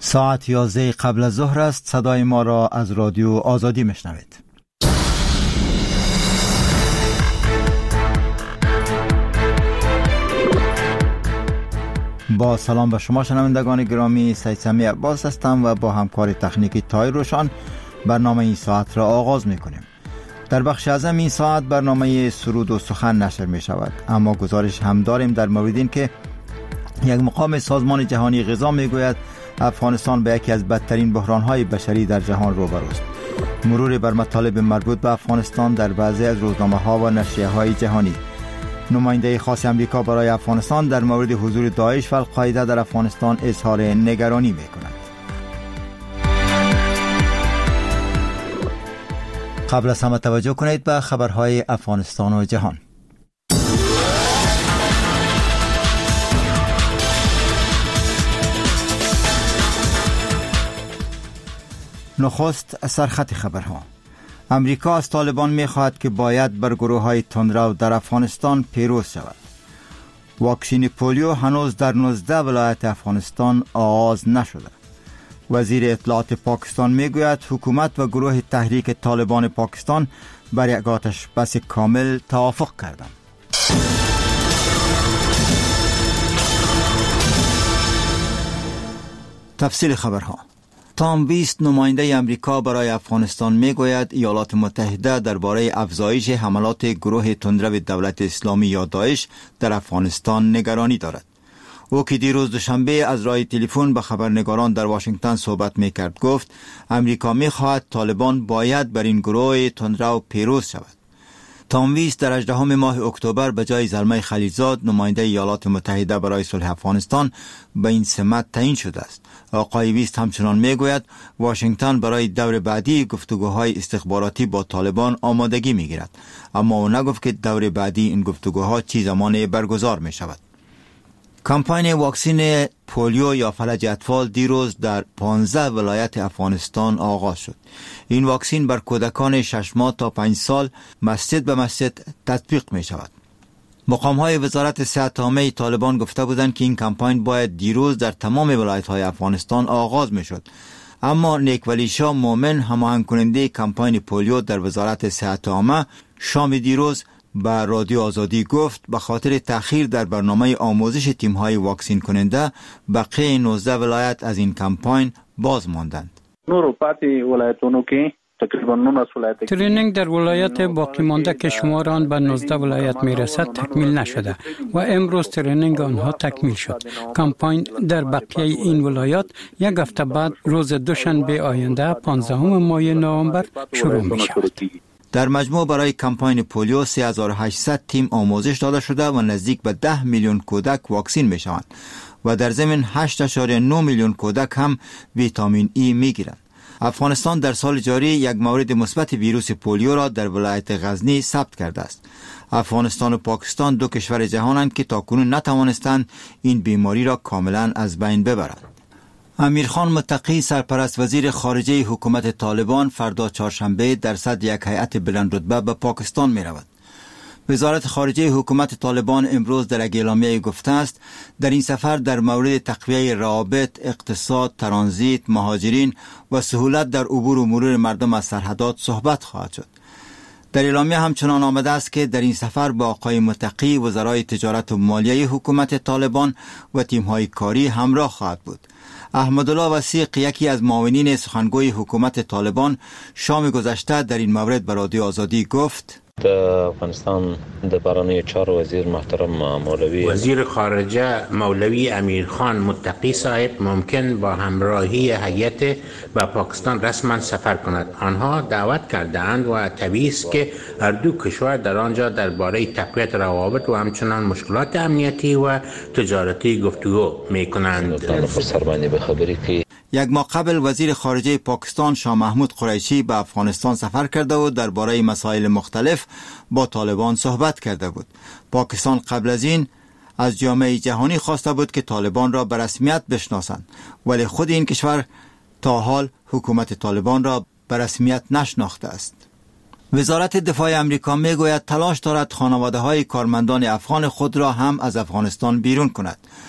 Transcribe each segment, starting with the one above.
ساعت 11 قبل از ظهر است. صدای ما را از رادیو آزادی میشنوید. با سلام به شما شنوندگان گرامی، سید سمی عباس هستم و با همکار تکنیکی تای روشان برنامه این ساعت را آغاز میکنیم. در بخش اعظم این ساعت برنامه سرود و سخن نشر می شود، اما گزارش هم داریم در مورد این که یک مقام سازمان جهانی غذا می گوید افغانستان به یکی از بدترین بحران‌های بشری در جهان روبروست. مرور بر مطالب مربوط به افغانستان در بعضی از روزنامه‌ها و نشریه‌های جهانی. نماینده خاص امریکا برای افغانستان در مورد حضور داعش و القاعده در افغانستان اظهار نگرانی می‌کند. قبل از همه توجه کنید به خبرهای افغانستان و جهان. نخست سرخط خبرها. امریکا از طالبان می‌خواهد که باید بر گروه‌های تندرو در افغانستان پیروز شود. واکسین پولیو هنوز در 19 ولایت افغانستان آغاز نشده. وزیر اطلاعات پاکستان میگوید حکومت و گروه تحریک طالبان پاکستان بر یک آتش بس کامل توافق کردند. تفصیل خبرها. تام ویست، نماینده امریکا برای افغانستان میگوید ایالات متحده درباره افزایش حملات گروه تندرو دولت اسلامی یا داعش در افغانستان نگرانی دارد. او که دیروز دوشنبه از راه تلفن با خبرنگاران در واشنگتن صحبت میکرد گفت امریکا میخواهد طالبان باید بر این گروه تندرو پیروز شود. تام ویست در 18 ماه اکتبر به جای زلمه خلیلزاد، نماینده ایالات متحده برای صلح افغانستان، به این سمت تعیین شده است. آقای ویست همچنان میگوید واشنگتن برای دور بعدی گفتگوهای استخباراتی با طالبان آمادگی میگیرد، اما او نگفت که دور بعدی این گفتگوها چه زمانی برگزار می شود. کمپاین واکسین پولیو یا فلج اطفال دیروز در 15 ولایت افغانستان آغاز شد. این واکسین بر کودکان 6 ماه تا 5 سال مسجد به مسجد تطبیق می شود. مقام‌های وزارت صحت عامه طالبان گفته بودند که این کمپاین باید دیروز در تمام ولایت‌های افغانستان آغاز می‌شد، اما نیک ولی شاه مومن، هماهنگ کننده کمپاین پولیو در وزارت صحت عامه، شام دیروز به رادیو آزادی گفت به خاطر تأخیر در برنامه آموزش تیم‌های واکسین کننده بقیه 19 ولایت از این کمپاین باز ماندند. ترینینگ در ولایت باقی مانده که شمار آن به 19 ولایت میرسد تکمیل نشده و امروز ترینینگ آنها تکمیل شد. کمپاین در بقیه این ولایات یک هفته بعد روز دوشنبه آینده 15 ماه نوامبر شروع می شود. در مجموع برای کمپاین پولیو 3800 تیم آموزش داده شده و نزدیک به 10 میلیون کودک واکسین می شوند و در ضمن 8.9 میلیون کودک هم ویتامین ای می گیرند. افغانستان در سال جاری یک مورد مثبت ویروس پولیو را در ولایت غزنی ثبت کرده است. افغانستان و پاکستان دو کشور جهانند که تاکنون نتوانستند این بیماری را کاملا از بین ببرند. امیرخان متقی، سرپرست وزیر خارجه حکومت طالبان، فردا چهارشنبه در صدر یک هیئت بلند رتبه به پاکستان می رود. وزارت خارجه حکومت طالبان امروز در یک اعلامیه گفته است در این سفر در مورد تقویه روابط، اقتصاد، ترانزیت، مهاجرین و سهولت در عبور و مرور مردم از سرحدات صحبت خواهد شد. در اعلامیه همچنان آمده است که در این سفر با آقای متقی وزرای تجارت و مالیه حکومت طالبان و تیم‌های کاری همراه خواهد بود. احمدالله وثیق، یکی از معاونین سخنگوی حکومت طالبان، شام گذشته در این مورد به رادیو آزادی گفت د افغانستان د بهرنیو چارو وزیر محترم مولوی وزیر خارجه مولوی امیرخان متقی صاحب ممکن با همراهی هیئت به پاکستان رسما سفر کند. آنها دعوت کرده اند و طبیعی است که هر دو کشور در آنجا درباره تقویت روابط و همچنان مشکلات امنیتی و تجارتی گفتگو می‌کنند. یک ماه قبل وزیر خارجه پاکستان شاه محمود قریشی به افغانستان سفر کرده و درباره مسائل مختلف با طالبان صحبت کرده بود. پاکستان قبل از این از جامعه جهانی خواسته بود که طالبان را به رسمیت بشناسند، ولی خود این کشور تا حال حکومت طالبان را به رسمیت نشناخته است. وزارت دفاع امریکا میگوید تلاش دارد خانواده‌های کارمندان افغان خود را هم از افغانستان بیرون کند.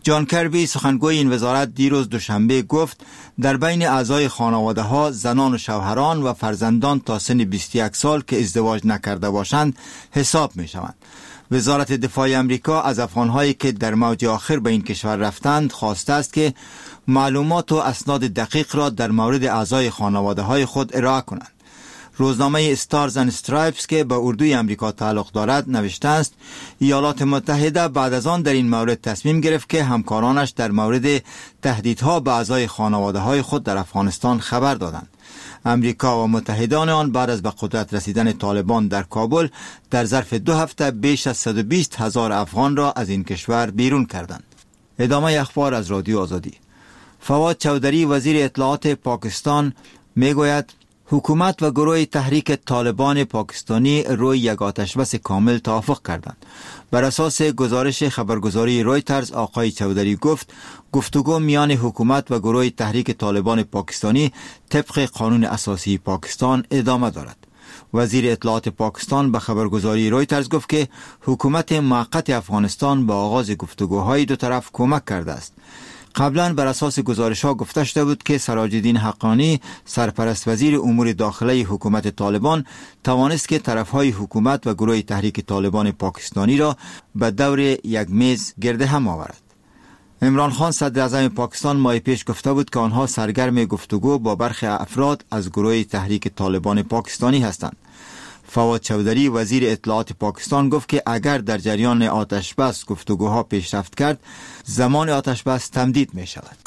جان کربی سخنگوی این وزارت دیروز دوشنبه گفت در بین اعضای خانواده ها زنان و شوهران و فرزندان تا سن 21 سال که ازدواج نکرده باشند حساب می شوند. وزارت دفاع امریکا از افغانهایی که در موج آخر به این کشور رفتند خواسته است که معلومات و اسناد دقیق را در مورد اعضای خانواده های خود ارائه کنند. روزنامه استارز اند استرایپس که به اردوی امریکا تعلق دارد نوشته است ایالات متحده بعد از آن در این مورد تصمیم گرفت که همکارانش در مورد تهدیدها به اعضای خانواده های خود در افغانستان خبر دادند. امریکا و متحدان آن بعد از به قدرت رسیدن طالبان در کابل در ظرف 2 هفته بیش از 120,000 افغان را از این کشور بیرون کردند. ادامه اخبار از رادیو آزادی. فواد چودری وزیر اطلاعات پاکستان میگوید حکومت و گروه تحریک طالبان پاکستانی روی یک آتشبس کامل توافق کردند. بر اساس گزارش خبرگزاری رویترز آقای چودری گفت گفتگو میان حکومت و گروه تحریک طالبان پاکستانی طبق قانون اساسی پاکستان ادامه دارد. وزیر اطلاعات پاکستان به خبرگزاری رویترز گفت که حکومت موقت افغانستان به آغاز گفتگوهای دو طرف کمک کرده است. قبلا بر اساس گزارش‌ها گفته شده بود که سراج الدین حقانی سرپرست وزیر امور داخلی حکومت طالبان توانست که طرفهای حکومت و گروه تحریک طالبان پاکستانی را به دور یک میز گرد هم آورد. عمران خان صدر اعظم پاکستان ماه پیش گفته بود که آنها سرگرم گفتگو با برخی افراد از گروه تحریک طالبان پاکستانی هستند. فواد چودری وزیر اطلاعات پاکستان گفت که اگر در جریان آتشبس گفتگوها پیشرفت کرد زمان آتشبس تمدید می شود.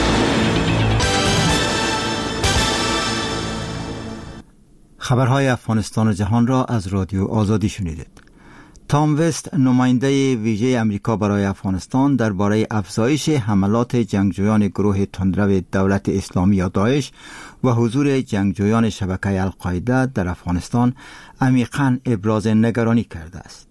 خبرهای افغانستان و جهان را از رادیو آزادی شنیدید. تام وست نماینده ویژه امریکا برای افغانستان درباره افزایش حملات جنگجویان گروه تندرو دولت اسلامی یا داعش و حضور جنگجویان شبکه القاعده در افغانستان عمیقاً ابراز نگرانی کرده است.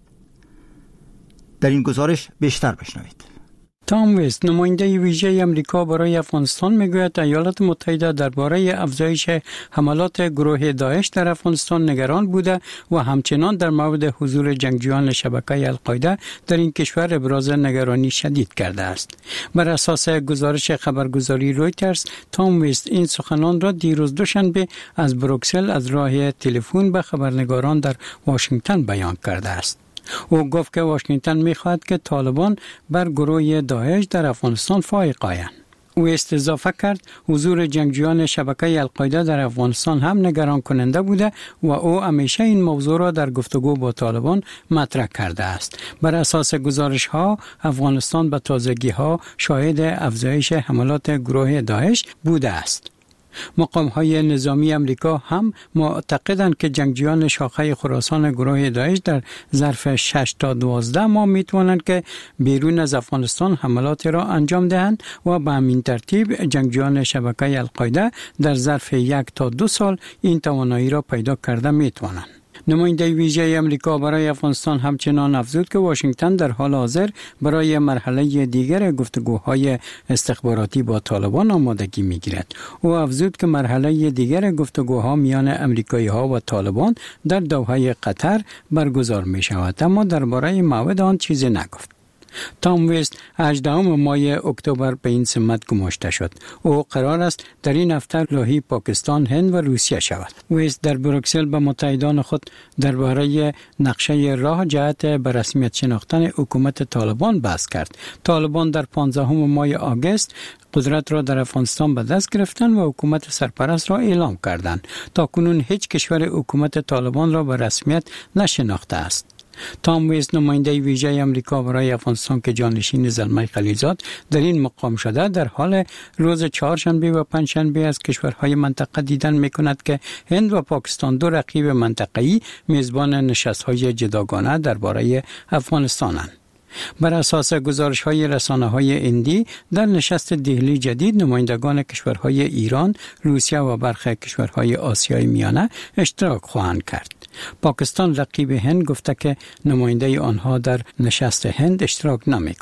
در این گزارش بیشتر بشنوید. تام وست نماینده ویژه امریکا برای افغانستان میگوید ایالات متحده درباره افزایش حملات گروه داعش در افغانستان نگران بوده و همچنان در مورد حضور جنگجویان شبکه القاعده در این کشور ابراز نگرانی شدید کرده است. بر اساس گزارش خبرگزاری رویترز تام وست این سخنان را دیروز دوشنبه از بروکسل از راه تلفن به خبرنگاران در واشنگتن بیان کرده است. او گفت که واشنگتن می‌خواهد که طالبان بر گروه داعش در افغانستان فائق آیند. او اضافه کرد حضور جنگجویان شبکه القاعده در افغانستان هم نگران کننده بوده و او همیشه این موضوع را در گفتگو با طالبان مطرح کرده است. بر اساس گزارش‌ها افغانستان به تازگی‌ها شاهد افزایش حملات گروه داعش بوده است. مقام‌های نظامی امریکا هم معتقدند که جنگجویان شاخه خراسان گروه داعش در ظرف 6 تا 12 ماه می‌توانند که بیرون از افغانستان حملات را انجام دهند و به همین ترتیب جنگجویان شبکه القاعده در ظرف 1 تا 2 سال این توانایی را پیدا کرده می‌توانند. نماینده ویژه امریکا برای افغانستان همچنان افزود که واشنگتن در حال حاضر برای مرحله دیگر گفتگوهای استخباراتی با طالبان آمادگی می‌گیرد. او افزود که مرحله دیگر گفتگوها میان امریکایی‌ها و طالبان در دوحه قطر برگزار می‌شود، اما درباره موعد آن چیزی نگفت. تام وست 18 ماه اکتبر به این سمت گماشته شد. او قرار است در این هفته راهی پاکستان، هند و روسیه شود. وست در بروکسل به متحدان خود درباره نقشه راه جهت به رسمیت شناختن حکومت طالبان بحث کرد. طالبان در 15 ماه آگوست قدرت را در افغانستان به دست گرفتند و حکومت سرپرست را اعلام کردند. تاکنون هیچ کشور حکومت طالبان را به رسمیت نشناخته است. تام وست نماینده ویژه امریکا برای افغانستان که جانشین زلمه خلیلزاد در این مقام شده در حال روز چهارشنبه و پنجشنبه از کشورهای منطقه دیدن می‌کند که هند و پاکستان دو رقیب منطقه‌ای میزبان نشست‌های جداگانه درباره افغانستانند. بر اساس گزارش‌های رسانه‌های هندی در نشست دهلی جدید نمایندگان کشورهای ایران، روسیه و برخی کشورهای آسیای میانه اشتراک خواهند کرد. پاکستان رقیب هند گفته که نماینده آنها در نشست هند اشتراک نمی‌کند.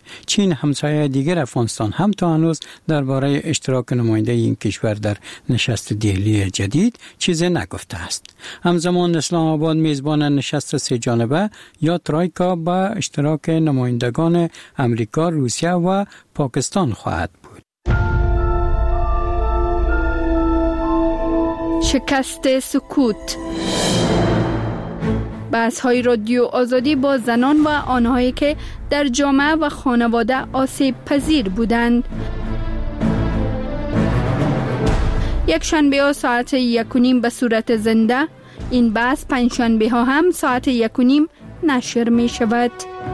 چین همسایه دیگر افغانستان هم تا هنوز درباره اشتراک نماینده این کشور در نشست دهلی جدید چیزی نگفته است. همزمان اسلام آباد میزبان نشست سه جانبه یا ترویکا با اشتراک نمایندگان امریکا، روسیه و پاکستان خواهد بود. شکست سکوت. بحث‌های رادیو آزادی با زنان و آنهایی که در جامعه و خانواده آسیب پذیر بودند. یک شنبه ها ساعت 1:30 به صورت زنده. این بحث پنجشنبه ها هم ساعت 1:30 نشر می شود.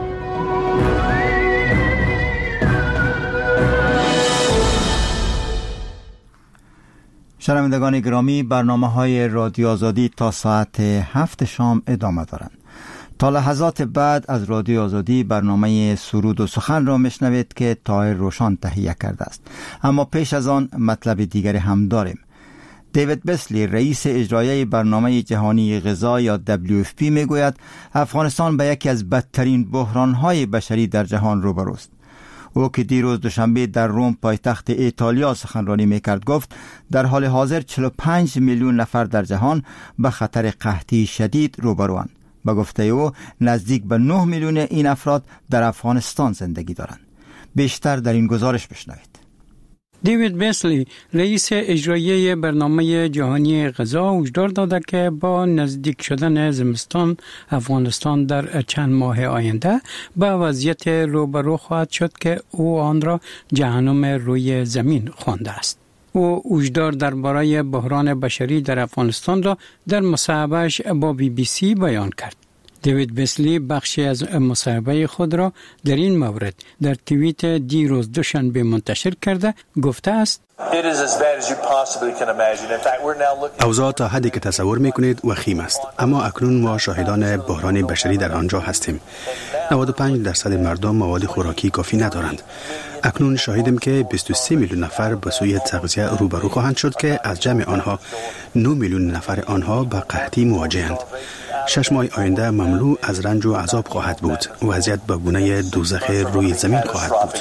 شنوندگان گرامی، برنامه‌های رادیو آزادی تا ساعت 7 شام ادامه دارند. تا لحظات بعد از رادیو آزادی برنامه سرود و سخن را میشنوید که طاهر روشان تهیه کرده است. اما پیش از آن مطلب دیگری هم داریم. دیوید بسلی رئیس اجرایی برنامه جهانی غذا یا WFP میگوید افغانستان به یکی از بدترین بحران‌های بشری در جهان روبروست. او که دیروز دوشنبه در روم پایتخت ایتالیا سخنرانی میکرد گفت در حال حاضر 45 میلیون نفر در جهان به خطر قحطی شدید روبروند. به گفته او نزدیک به 9 میلیون این افراد در افغانستان زندگی دارند. بیشتر در این گزارش بشنوید. دیوید بسلی رئیس اجرایی برنامه جهانی غذا هشدار داده که با نزدیک شدن زمستان افغانستان در چند ماه آینده به وضعیت روبرو خواهد شد که او آن را جهنم روی زمین خوانده است. او هشدار درباره بحران بشری در افغانستان را در مصاحبه‌اش با BBC بیان کرد. دیوید بسلی بخشی از مصاحبه خود را در این مورد در توییت دیروز دوشنبه منتشر کرده گفته است: اوضاع تا حدی که تصور میکنید وخیم است، اما اکنون ما شاهدان بحران بشری در آنجا هستیم. 95% مردم مواد خوراکی کافی ندارند. اکنون شاهدیم که 23 میلیون نفر به سوی تغذیه روبرو خواهند شد که از جمع آنها 9 میلیون نفر آنها به قحطی مواجهند. 6 ماه آینده مملو از رنج و عذاب خواهد بود. وضعیت به گونه دوزخ روی زمین خواهد بود.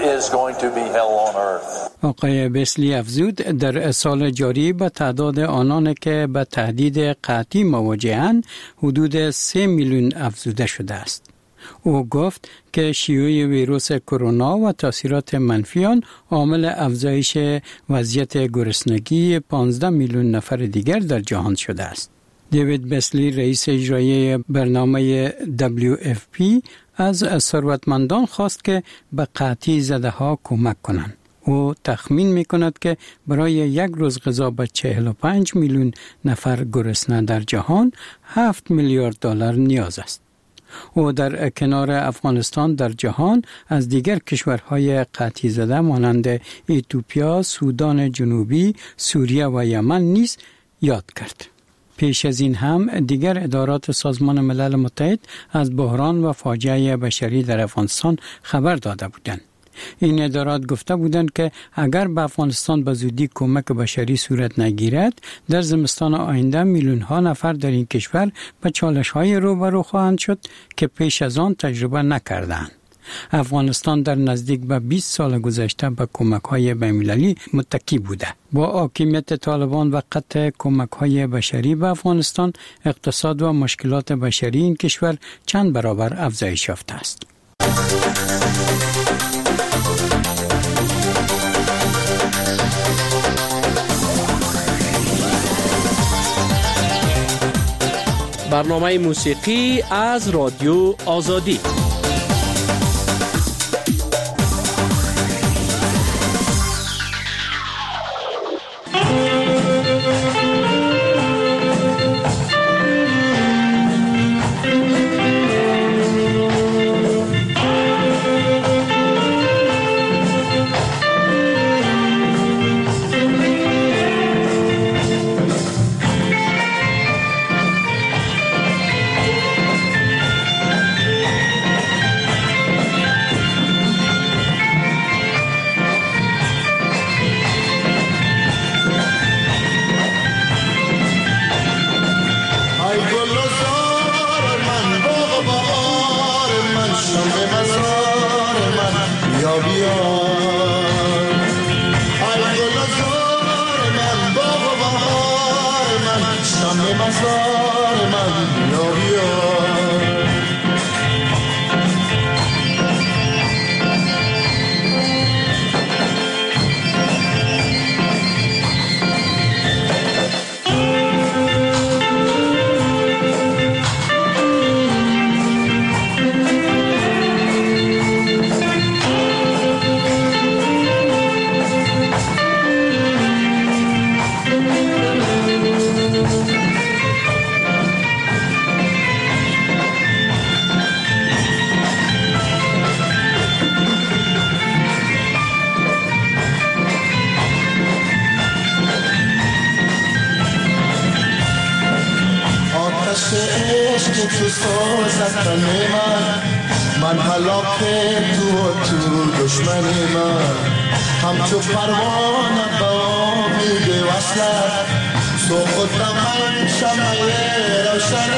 آقای بسلی افزود در سال جاری به تعداد آنان که به تهدید قحطی مواجهند حدود 3 میلیون افزوده شده است. او گفت که شیوع ویروس کرونا و تاثیرات منفی آن عامل افزایش وضعیت گرسنگی 15 میلیون نفر دیگر در جهان شده است. دیوید بسلی رئیس اجرایی برنامه WFP از ثروتمندان خواست که به قحطی زده ها کمک کنند. او تخمین می کند که برای یک روز غذا به 45 میلیون نفر گرسنه در جهان 7 میلیارد دلار نیاز است. او در کنار افغانستان در جهان از دیگر کشورهای قحطی زده مانند اتیوپیا، سودان جنوبی، سوریه و یمن نیز یاد کرد. پیش از این هم دیگر ادارات سازمان ملل متحد از بحران و فاجعه بشری در افغانستان خبر داده بودند. این ادارات گفته بودند که اگر به افغانستان به زودی کمک بشری صورت نگیرد در زمستان آینده میلیون ها نفر در این کشور به چالش های روبرو خواهند شد که پیش از آن تجربه نکردند. افغانستان در نزدیک به 20 سال گذشته به کمک‌های بین‌المللی متکی بوده. با حاکمیت طالبان و قطع کمک‌های بشری به افغانستان، اقتصاد و مشکلات بشری این کشور چند برابر افزایش یافته است. برنامه موسیقی از رادیو آزادی. چو سازد تن من هلاک تو دشمن من همچو پروانه با امید وصلت سوختم من شمع روشن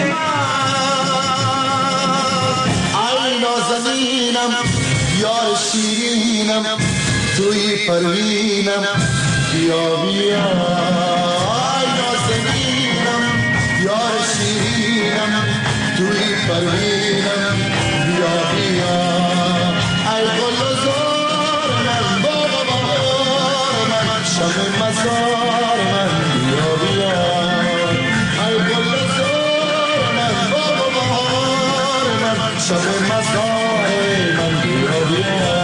من ای نازنینم یار شیرینم توی پروینم بیا بیا ای نازنینم یار شیرینم توی پروینم بیا بیا ای گل و زار من بابا بهار من شب مزار من بیا بیا ای گل و زار من بابا بهار من شب مزار من بیا بیا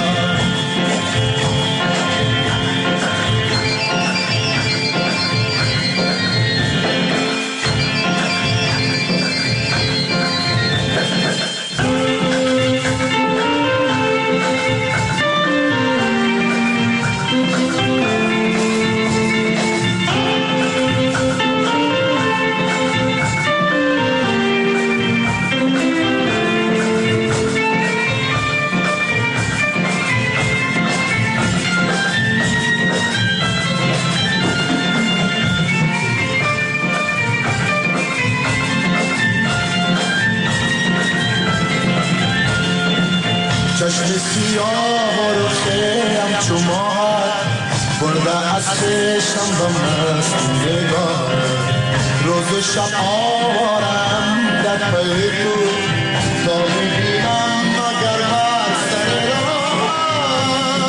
چشم سیاه و رخم چو ماه برده از چشم به مست نگاه روز و شب آوارم در پی تو تا میبینم مگر بر سر راه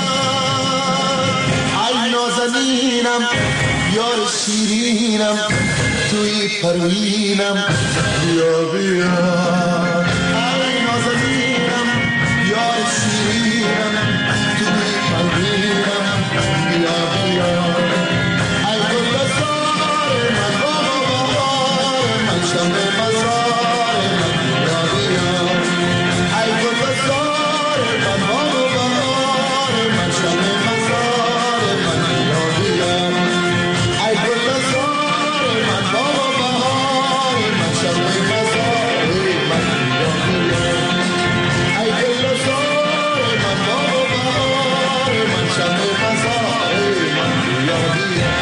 ای نازنینم یار شیرینم توی پروینم بیا بیا ای نازنینم یار شیرینم توی پروینم بیا بیا ای گل زار من بابا بهار من شب مزار من بیا بیا ای گل زار من بابا بهار من شب مزار من بیا بیا ای گل زار من بابا بهار من شب مزار من بیا بیا ای گل زار من بابا بهار من شب مزار من بیا بیا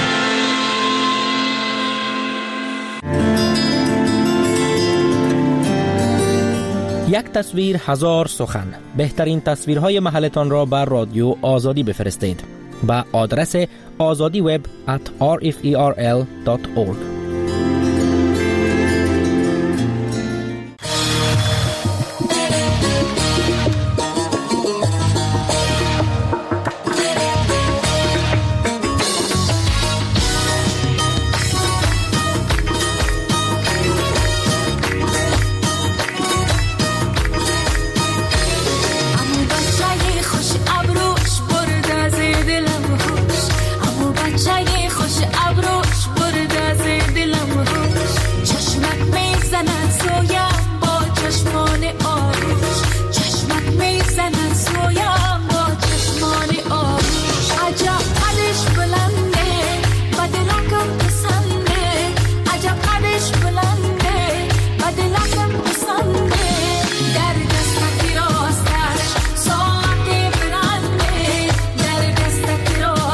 یک تصویر هزار سخن. بهترین تصویرهای محلتان را بر رادیو آزادی بفرستید به آدرس azadiweb@rferl.org. در دستت راستش ساعت برنده در دستت راستش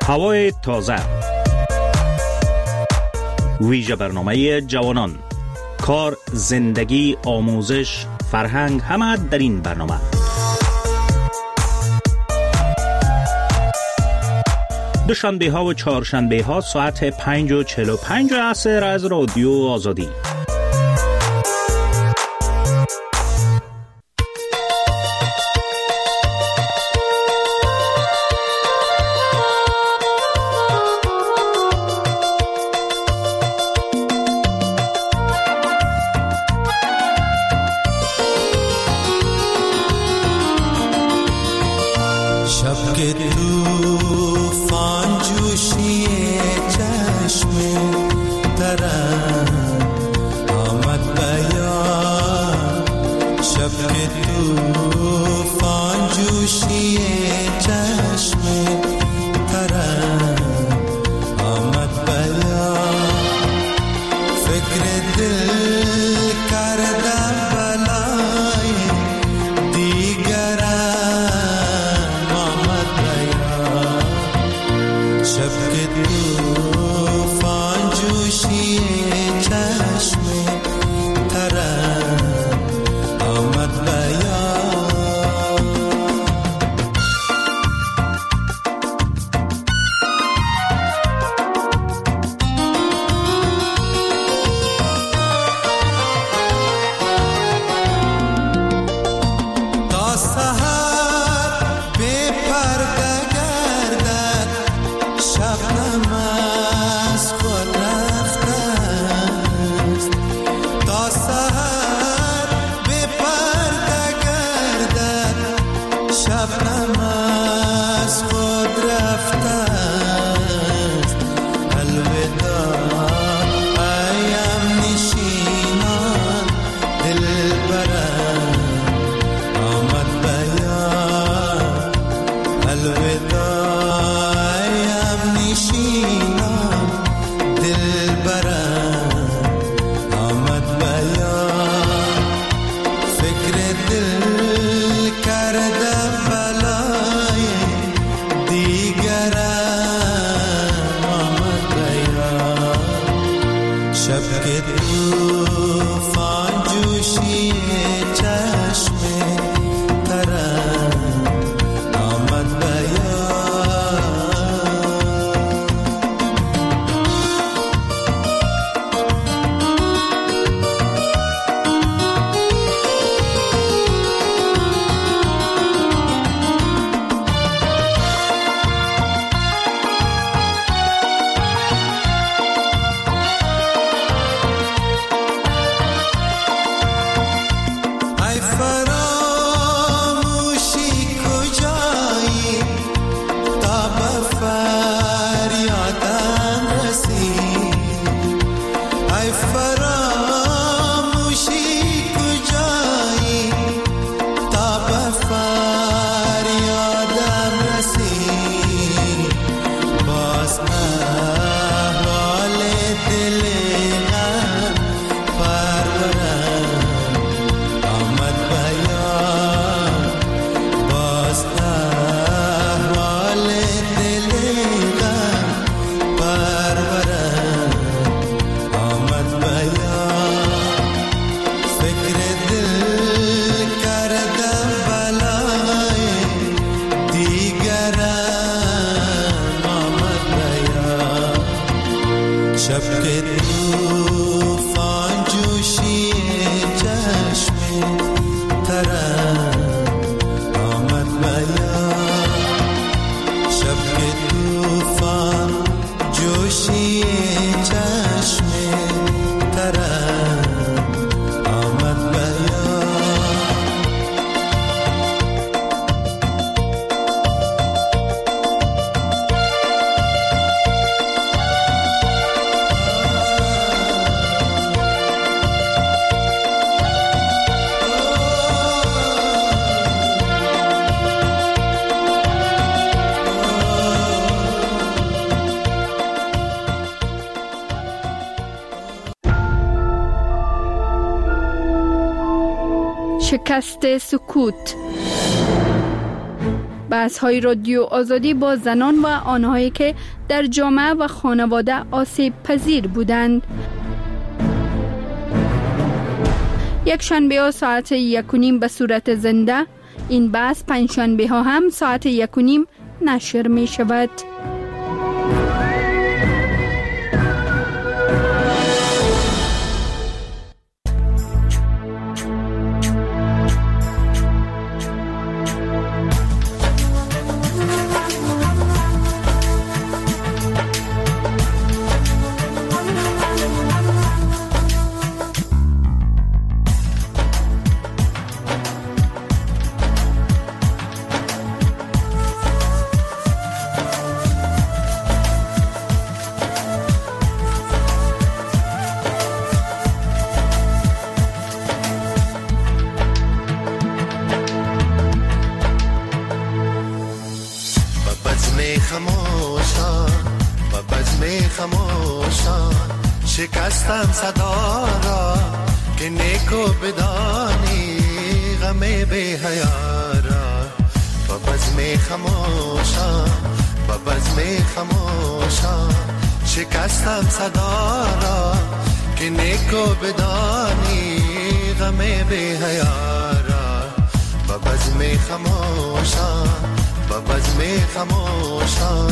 هوای تازه، ویژه برنامه جوانان، کار، زندگی، آموزش، فرهنگ، همه در این برنامه. دوشنبه ها و چهارشنبه ها ساعت 5:45 عصر از رادیو آزادی. شکست سکوت. بحث‌های رادیو آزادی با زنان و آنهایی که در جامعه و خانواده آسیب پذیر بودند. یک شنبه ها ساعت 1:30 به صورت زنده. این بحث پنجشنبه ها هم ساعت 1:30 نشر می شود. شکستم صدا را که نیکو بدانی غم بی حیا را. با بزم خموشان با بزم خموشان شکستم صدا را که نیکو بدانی غم بی حیا را. با بزم خموشان با بزم خموشان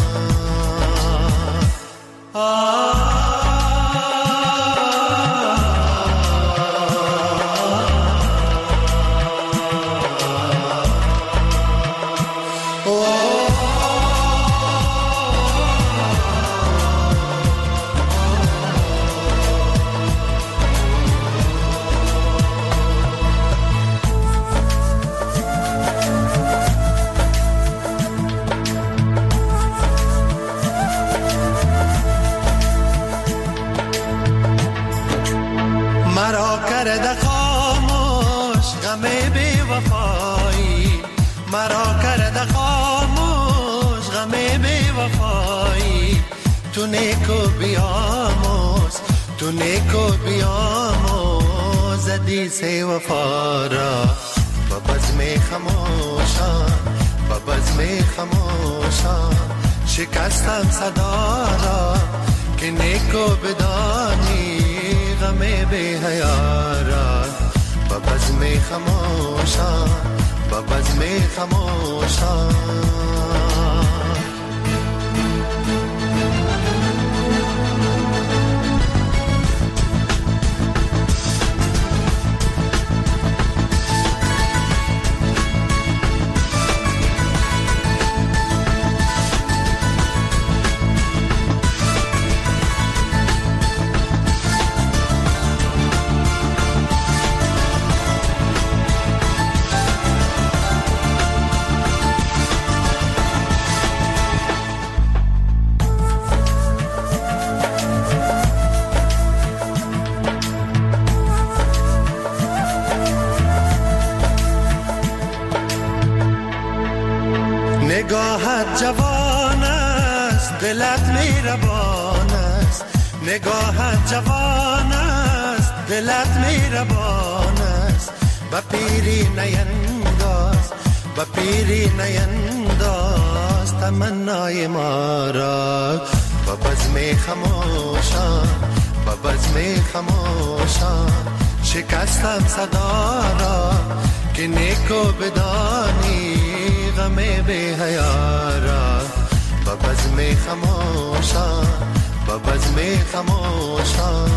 مرا کرده خاموش غم بی وفایی. مرا کرده خاموش غم بی وفایی. تو نیکو بیاموز تو نیکو بیاموز حدیث وفا را. با بزم خموشان با بزم خموشان شکستم صدا را که نیکو بدانی غم بی حیا را. با بزم خموشان با بزم خموشان نگاهت جوان است دلت مهربان است. نگاهت جوان است دلت مهربان است. با پیری نینداز با پیری نینداز تمنای ما را. با بزم خموشان با بزم خموشان شکستم صدا را که نیکو بدانی غم بی حیا را. با بزم خموشان با بزم خموشان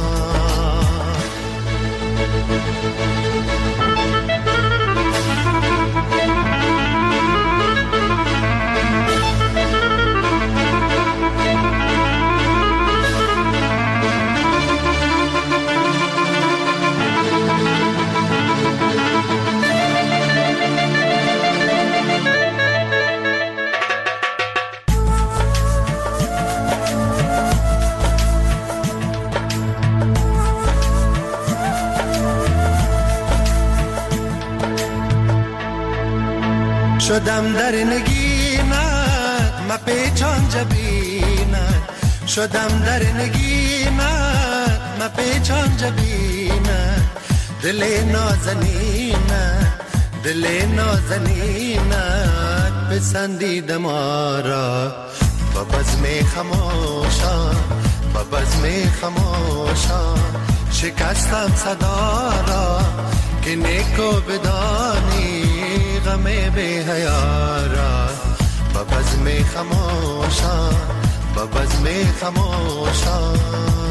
شدم در نگینت مپیچان جبینت. شدم در نگینت مپیچان جبینت. دل نازنینت دل نازنینت پسندید ما را با بزم خموشان، با بزم خموشان شکستم صدا را که نیکو بدانی غم بی حیا را با بزم خموشان، با بزم خموشان.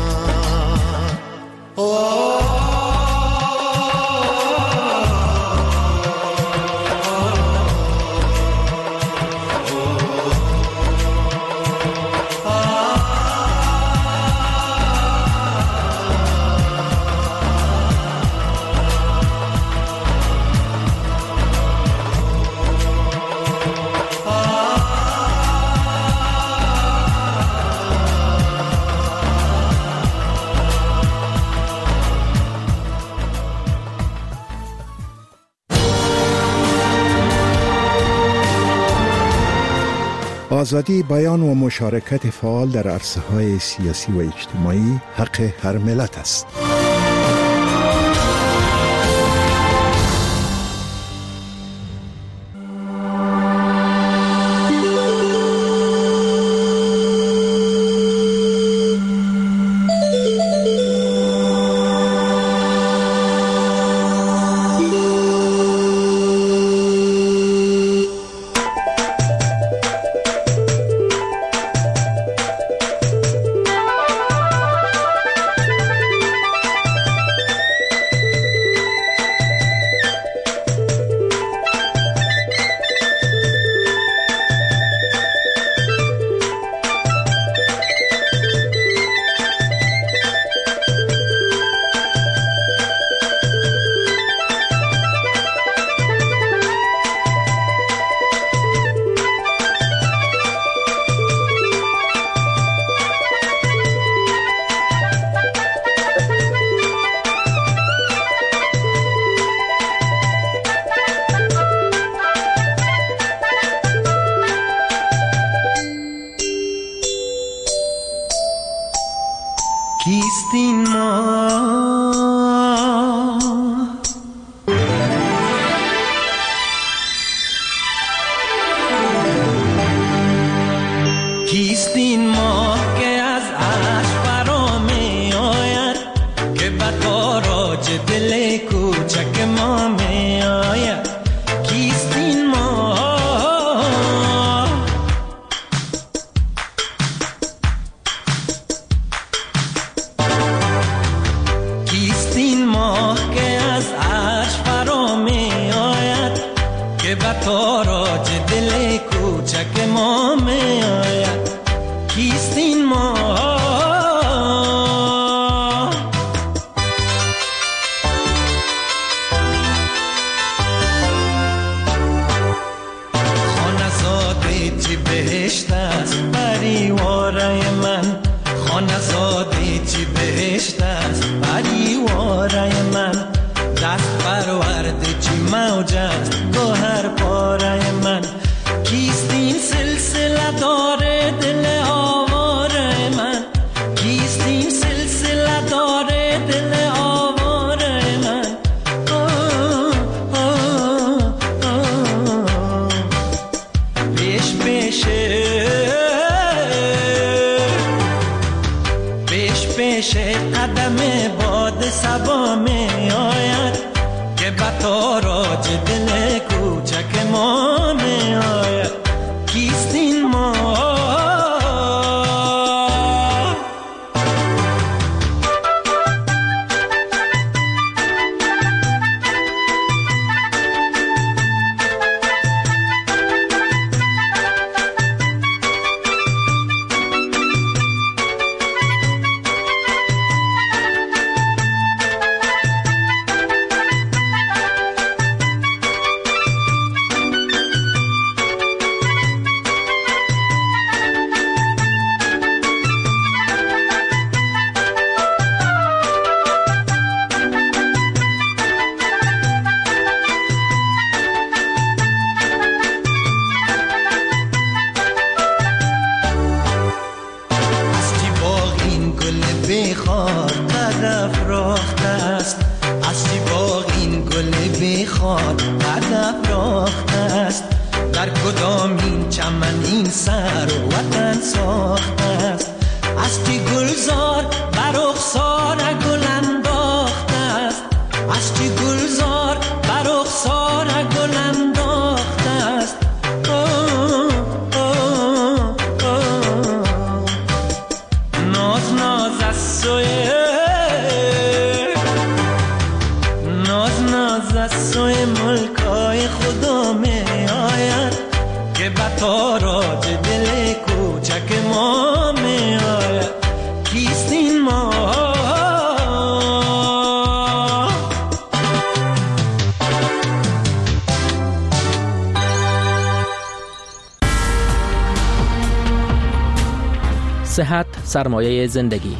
آزادی بیان و مشارکت فعال در عرصه‌های سیاسی و اجتماعی حق هر ملت است. کیستین ما، کیستین ما که از عرش فرا می آید، که به تاراج دل کوچک ما می آید. کیستین ما، کیستین ما که از عرش فرا می آید، که به تاراج دل کوچک ما می آید. کیستین ما، خانه‌زاده چی بهشت است پریواره من، خانه‌زاده چی بهشت است پریواره من. دست پرورده چی موج است گوهر پاره من. کیستین سلسله داره دل آواره من، کیستین سلسله داره دل آواره من. پیش پیشه، پیش پیشه قدم باد صبا می آید، که به تاراج دل کوچک ما می آید. کیستین ما، کدام این چمن این سر و وطن ساخته است. از چی گلزار بر رخسار گل انداخته است. از چی گلزار بر رخسار گل انداخته است. ناز ناز از سوی سوی ملکای خدا می آید که به تاراج دل کوچک ما می آید. کیست این ما؟ صحت سرمایه زندگی.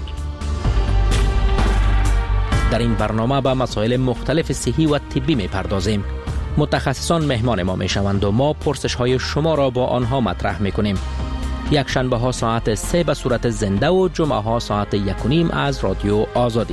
در این برنامه به مسائل مختلف صحی و طبی می پردازیم. متخصصان مهمان ما می شوند و ما پرسش های شما را با آنها مطرح می کنیم. یک شنبه ها ساعت 3 به صورت زنده و جمعه ها ساعت 1:30 از رادیو آزادی.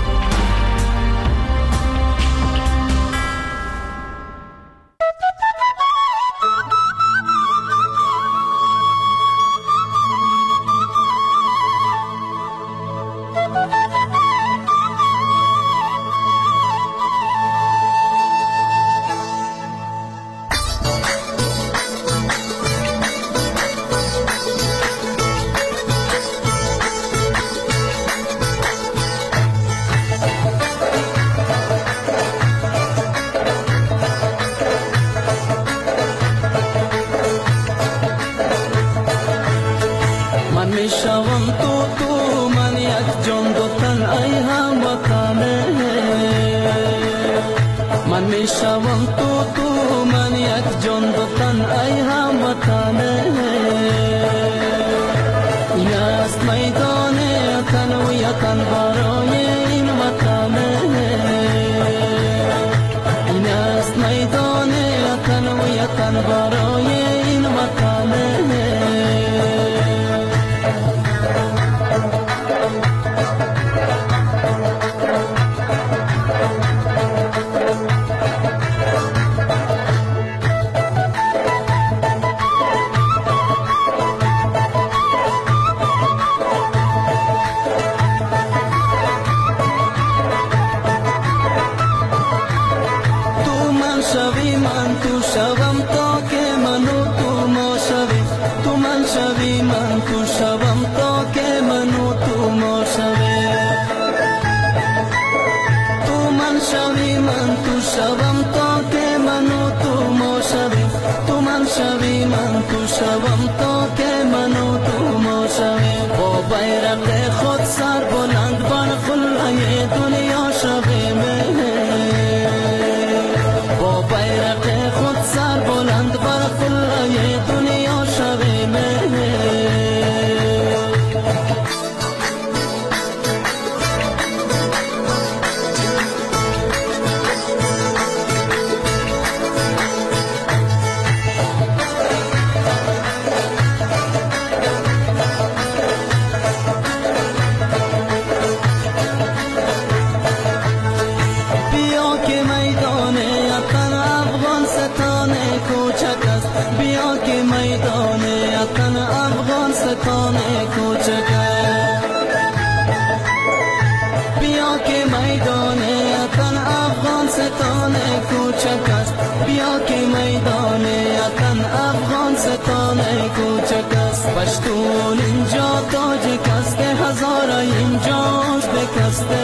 پشتون اینجا تاج کسته هزارا اینجاش بکسته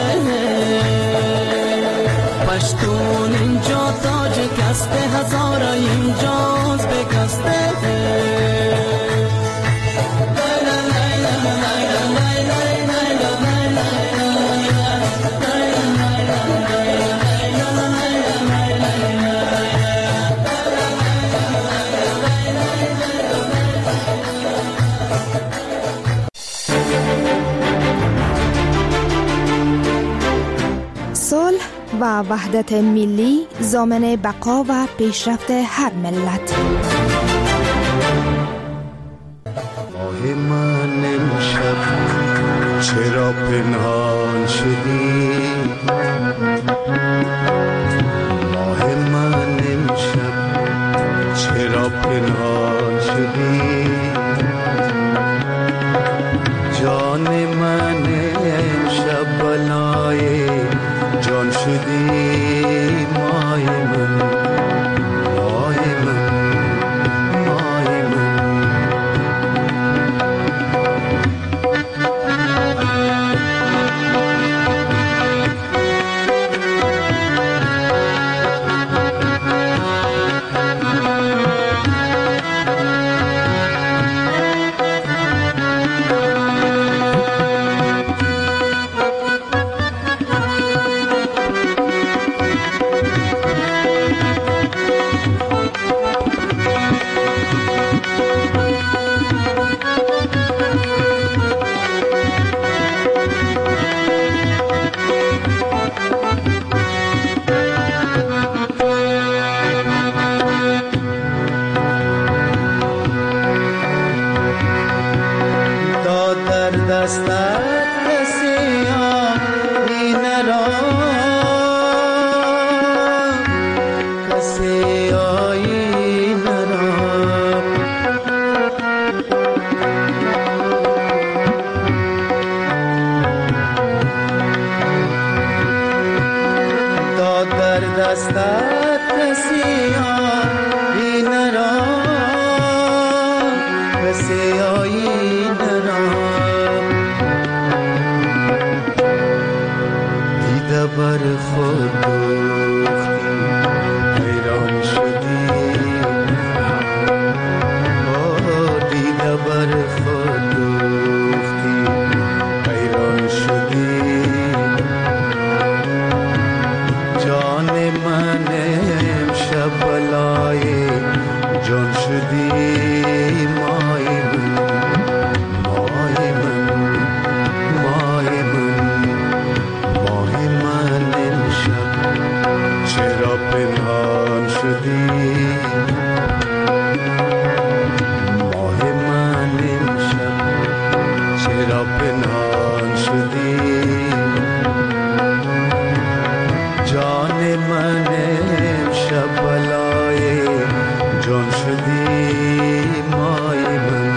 پشتون اینجا تاج کسته هزارا اینجاش بکسته و وحدت ملی ضامن بقا و پیشرفت هر ملت. ماه من امشب چرا پنهان شدی؟ ماه من امشب چرا پنهان دستت کسی آیی نرا کسی آیی نرا داد در دستت کسی آیی نرا کسی آیی نرا دیده بر خود دوختی حیران شدی دیده بر خود دوختی حیران شدی جان من امشب بلای جان شدی مای من امشب چرا پنهان شدی ماه من امشب چرا پنهان شدی جان من امشب بلای جان شدی مای من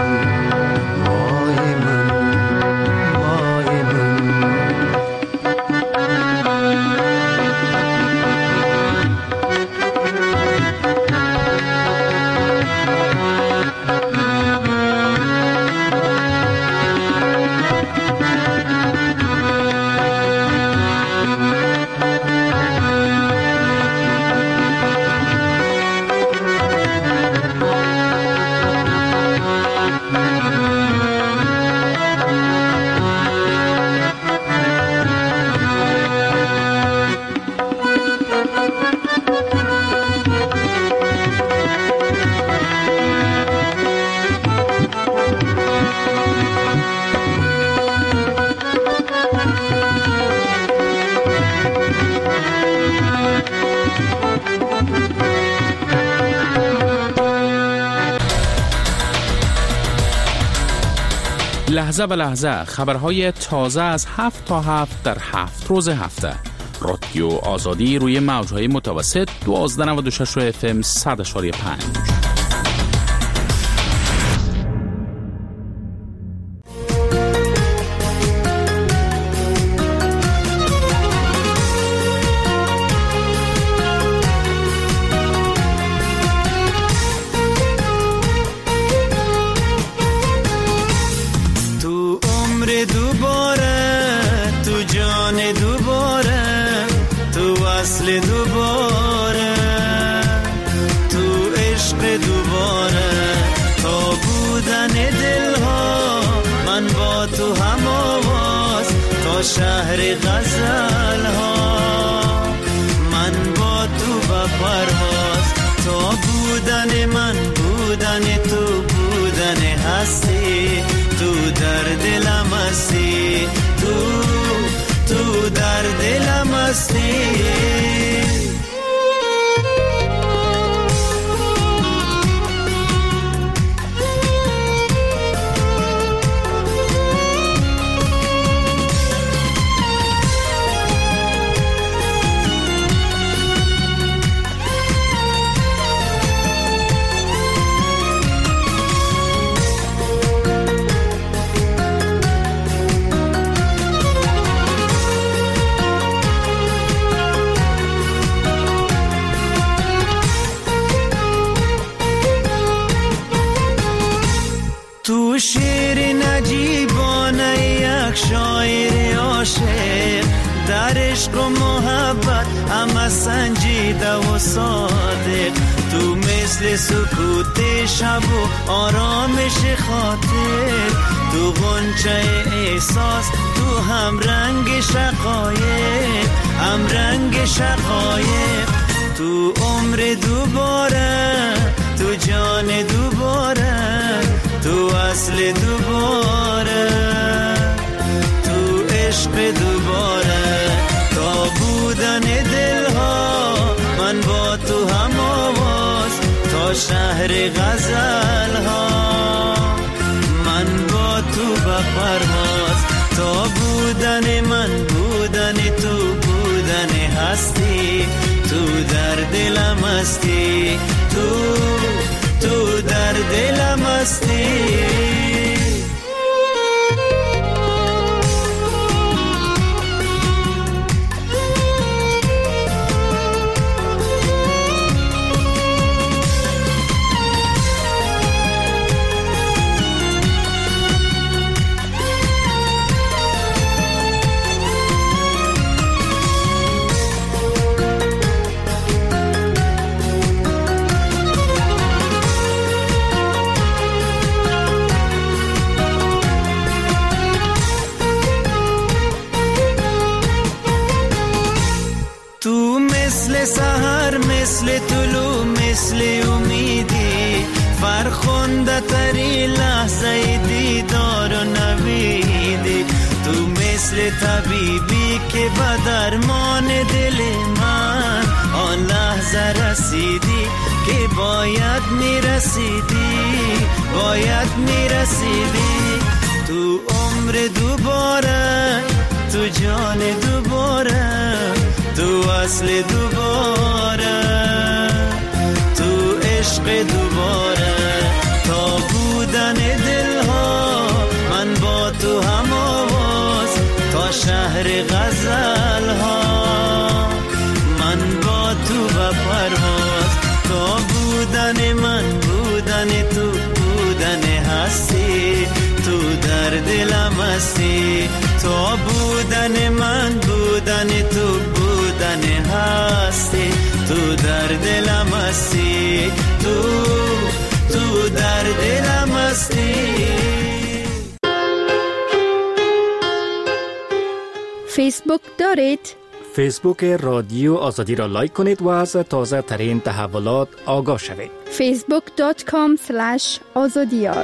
لحظه به لحظه خبرهای تازه از 7 تا 7 در 7 روز هفته. رادیو آزادی روی موجهای متوسط 1296 FM 100.5. شهر غزل ها من با تو با پرواز تو بودن من بودن تو بودن هستی تو در دلم هستی تو در دلم هستی تو شعر نجیبانه یک شاعر عاشق در عشق و محبت همه سنجیده و صادق تو مثل سکوت شب و آرامش خاطر تو غنچه احساس تو هم رنگ شقایق هم رنگ شقایق تو عمر دوباره تو جان دوباره تو اصل دوباره تو عشق دوباره تا بودن دلها من با تو هم آواز تا شهر غزل ها من با تو به پرواز هستی، تو در دلم هستی. سحر مثل طلوع مثل امیدی، فرخنده تری لحظه دیدار و نویدی. تو مثل طبیبی که به درمان دل من آن لحظه رسیدی که باید میرسیدی. تو عمر دوباره، تو جان دوباره، تو اصل دوباره، تو عشق دوباره. تا بودن دلها من با تو هم آواز، تا شهر غزل ها من با تو به پرواز. تا بودن من بودن تو بودن هستی، تو در دلم هستی. تا بودن من بودن تو بودن هستی، تو در دلم هستی، تو در دلم هستی. فیسبوک دارید؟ فیسبوک رادیو آزادی را لایک کنید و از تازه ترین تحولات آگاه شوید. facebook.com/azadiyar.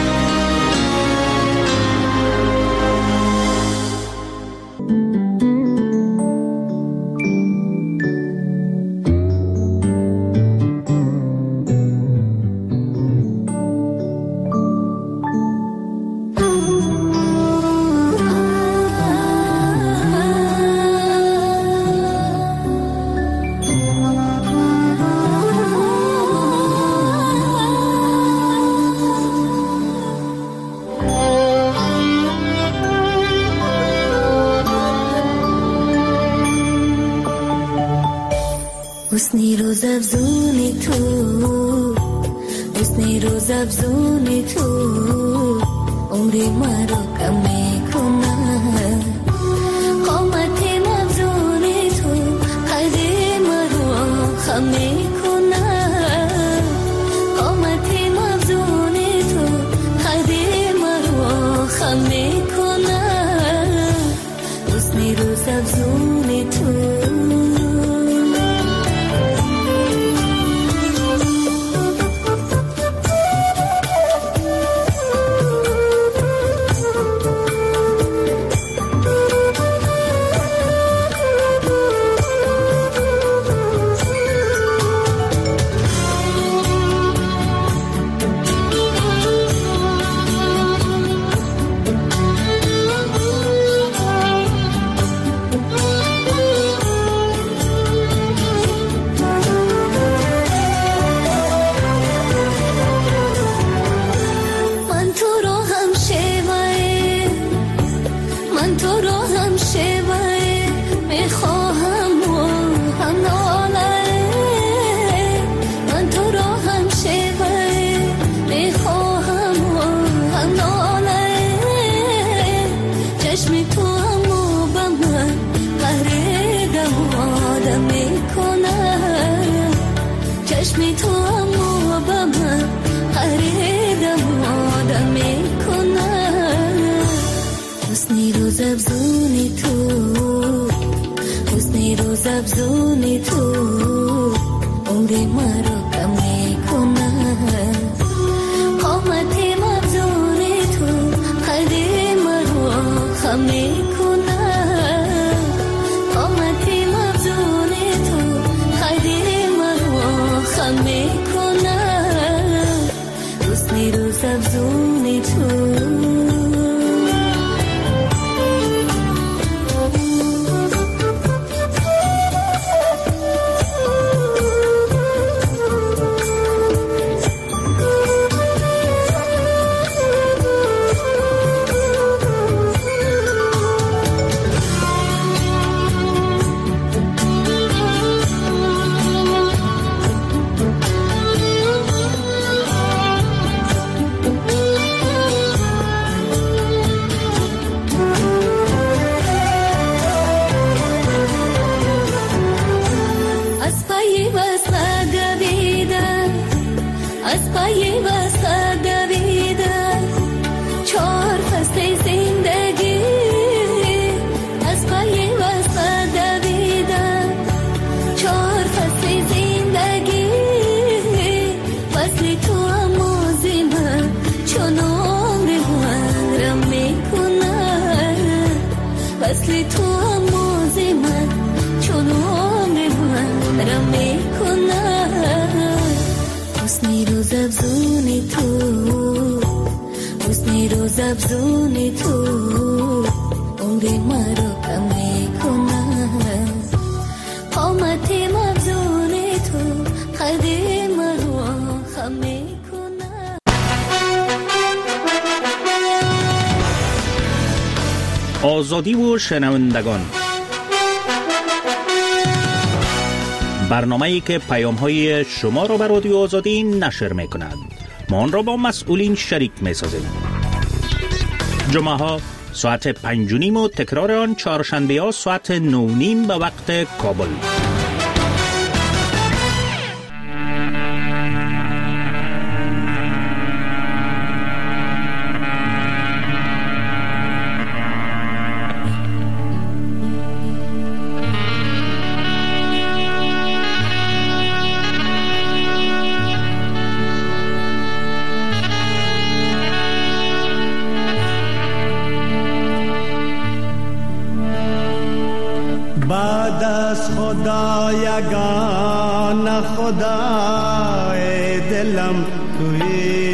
حسنی روز افزونی تو، حسنی روز افزونی تو، عمری مرا کم میکنه. قامتی مفزونی تو، قدی مرا خم میکنه. قامتی مفزونی تو، قدی مرا خم میکنه. حسنی روز افزونی تو. افزونی تو، عمری مرا کم میکنه. قامتی مفزونی تو، قدی مرا خم میکنه. قامتی مفزونی تو، قدی مرا خم میکنه. حسنی روز افزونی تو. روز افزون تو عمر مرا کم میکنم قامت افزون تو قد مرا خم میکنم. آزادی و شنوندگان، برنامه‌ای که پیام‌های شما را به رادیو آزادی نشر می‌کند. ما آن را با مسئولین شریک می‌سازیم. جمعه‌ها ساعت 5:30 و تکرار آن چهارشنبه‌ها ساعت 9:30 به وقت کابل. بعد از خدا یگان خدای دلم تویی،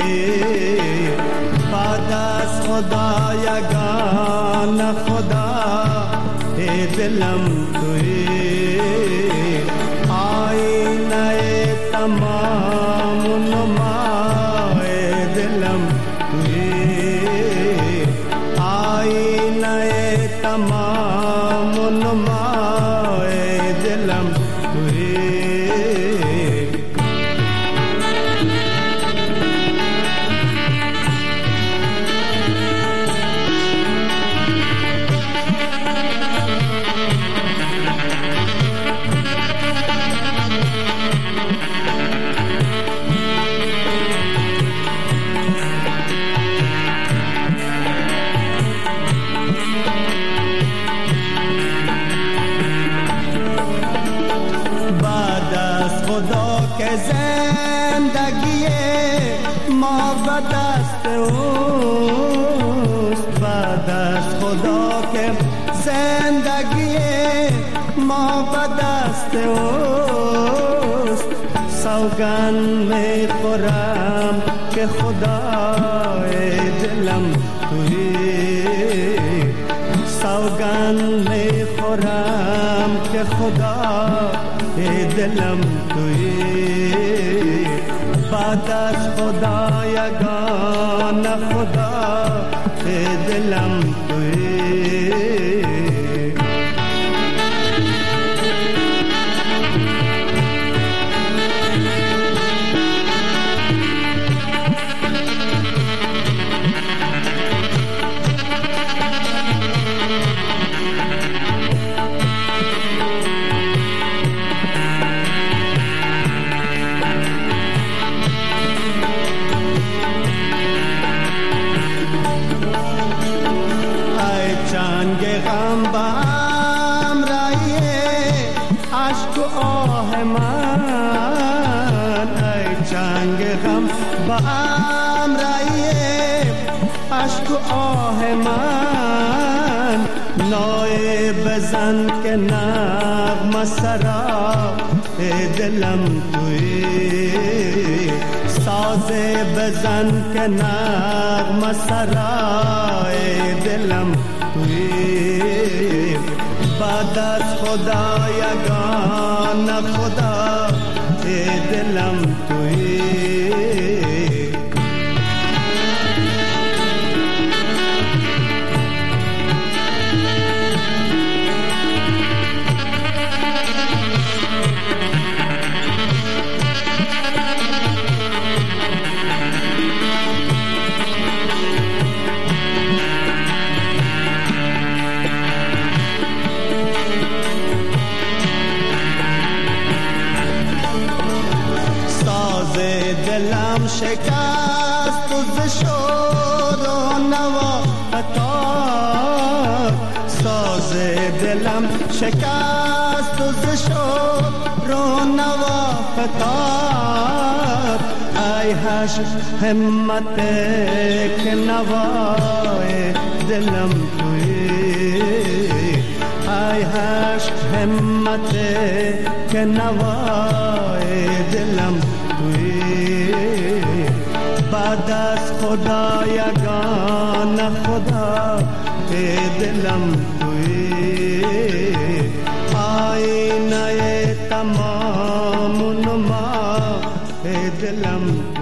بعد از خدا یگان خدای دلم تویی، آینه تمام نمای دلم تویی، آینه تمام نمای دلم تویی. زندگی ما به دست اوست، بعد از خدا که زندگی ما به دست اوست، سوگند میخورم که خدای دلم تویی، سوگند میخورم که خدای دلم تویی، بعد از خدا یگان خدا دلم تویی. عشق و آه من نای بزن که نغمه سرا دلم تویی، ساز بزن که نغمه سرا دلم تویی، بعد از خدا یگان خدا دلم تویی. دلم شکست و ز شور و نوا فتاد، ساز دلم شکست و ز شور و نوا فتاد، ای هش همت که نوای دلم تویی، ای هش همت که نوای دلم تویی، بعد از خدا یگان خدا دلم توی آینه تمام نما دلم